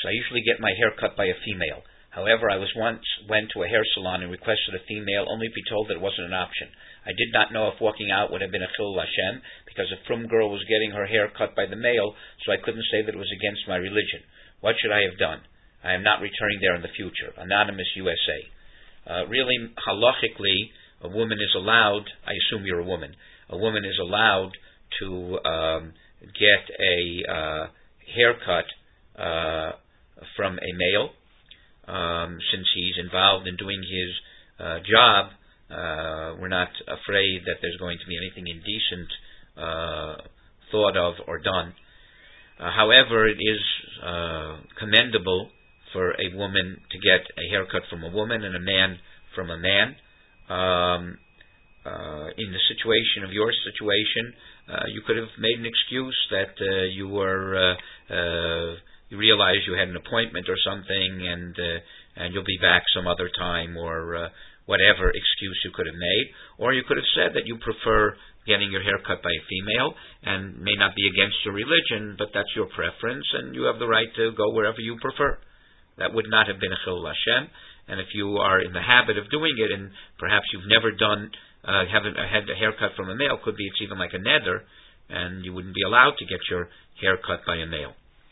I usually get my hair cut by a female. However, I once went to a hair salon and requested a female, only to be told that it wasn't an option. I did not know if walking out would have been a chilul Hashem, because a frum girl was getting her hair cut by the male, so I couldn't say that it was against my religion. What should I have done? I am not returning there in the future. Anonymous USA. Really, halachically, a woman is allowed, I assume you're a woman is allowed to get a haircut from a male, since he's involved in doing his job. We're not afraid that there's going to be anything indecent thought of or done. However, it is commendable for a woman to get a haircut from a woman and a man from a man. In the situation of your situation, you could have made an excuse that you realized you had an appointment or something, and you'll be back some other time, or whatever excuse you could have made. Or you could have said that you prefer getting your hair cut by a female, and may not be against your religion, but that's your preference, and you have the right to go wherever you prefer. That would not have been a chilul Hashem. And if you are in the habit of doing it, and perhaps you've never haven't had a haircut from a male, could be it's even like a neder, and you wouldn't be allowed to get your hair cut by a male.